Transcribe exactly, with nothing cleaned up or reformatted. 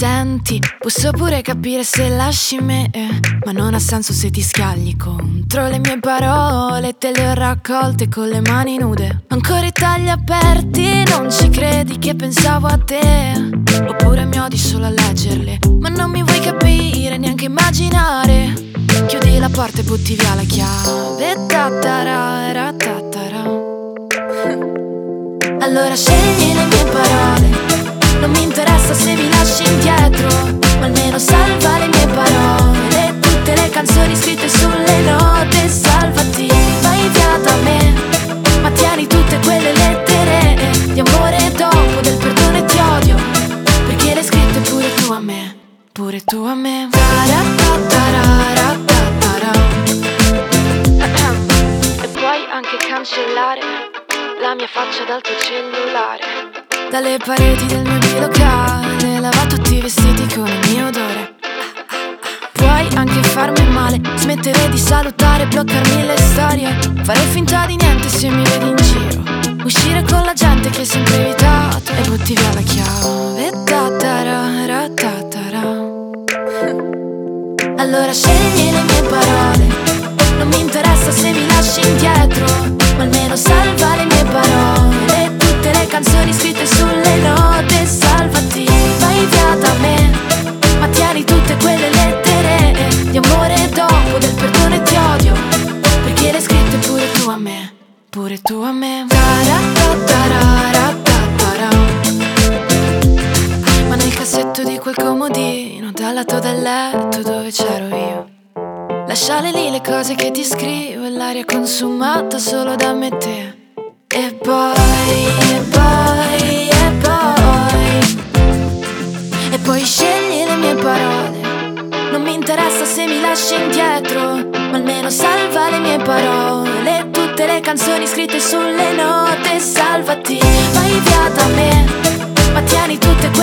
Senti, posso pure capire se lasci me, eh, ma non ha senso se ti scagli contro le mie parole. Te le ho raccolte con le mani nude. Ancora i tagli aperti, non ci credi che pensavo a te. Oppure mi odi solo a leggerle, ma non mi vuoi capire, neanche immaginare. Chiudi la porta e butti via la chiave. Tatara, ratatara. Allora scegli le mie parole. Non mi interessa se mi lasci indietro, ma almeno salva le mie parole. Tutte le canzoni scritte sulle note. Salvati, vai via da me, ma tieni tutte quelle lettere di amore dopo, del perdono e ti odio, perché le hai scritte pure tu a me, pure tu a me. E puoi anche cancellare la mia faccia dal tuo cellulare, dalle pareti del mio bilocale. Lava tutti i vestiti con il mio odore. Puoi anche farmi male, smettere di salutare, bloccarmi le storie, fare finta di niente se mi vedi in giro, uscire con la gente che hai sempre evitato e butti via la chiave. Tatara, ratatara. Allora scegli le mie parole. Non mi interessa se mi lasci indietro, ma almeno salva le mie parole. Tutte le canzoni scritte sulle note. Salvati, vai via da me, ma tieni tutte quelle lettere di amore dopo, del perdono e ti odio, perché le hai scritte pure tu a me, pure tu a me. Ma nel cassetto di quel comodino dal lato del letto dove c'ero io, lasciare lì le cose che ti scrivo e l'aria consumata solo da me e te. E poi, e poi, e poi, e poi scegli le mie parole. Non mi interessa se mi lasci indietro, ma almeno salva le mie parole. Tutte le canzoni scritte sulle note. Salvati, vai via da me, ma tieni tutte